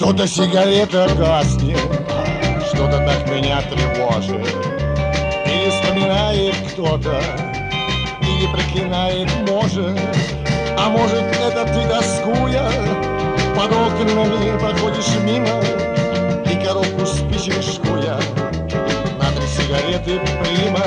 Что-то сигарета гаснет, что-то так меня тревожит. Или вспоминает кто-то, или проклинает, может. А может, это ты, тоскуя, под окнами проходишь мимо и коробку спичек жгуя на 3 сигареты прима.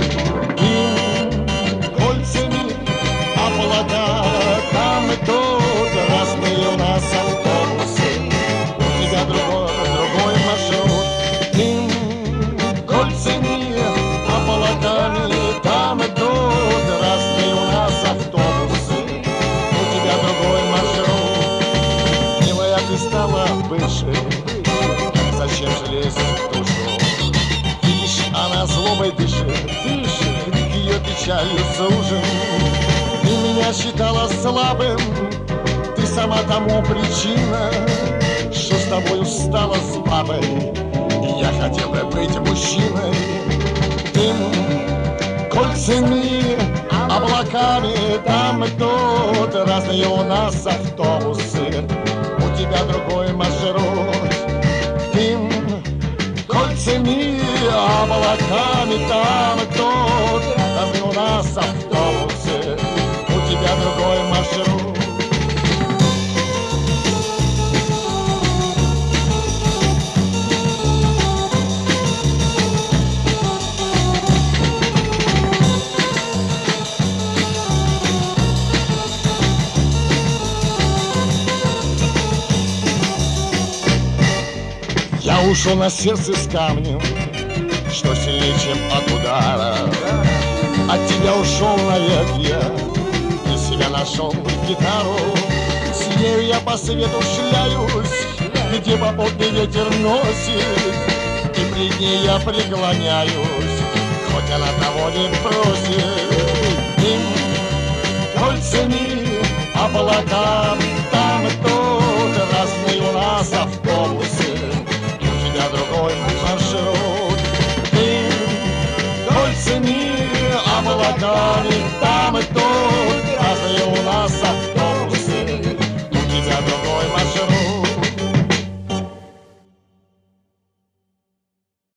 Им кольцами облака, там и тут разные у нас автобусы. У тебя другой маршрут. Им кольцами облаками, там и тут разные у нас автобусы. У тебя другой маршрут. Милая, ты стала выше, зачем же лезть в душу? Видишь, она злобой дышит, крик ее печалью сужен. Ты меня считала слабым, ты сама тому причина, что с тобой устала с бабой, и я хотел бы быть мужчиной. Дым кольцами, облаками, там и тут разные у нас автобусы. У тебя другой маршрут. Дым кольцами, облаками, там и тут разные у нас автобусы. У тебя другой маршрут. Я ушел на сердце с камнем, что сильнее, чем от удара. От тебя ушел навек я, для себя нашел гитару. С нею я по свету шляюсь, где попутный ветер носит, и пред ней я преклоняюсь, хоть она того не просит. Им кольцами, облаками,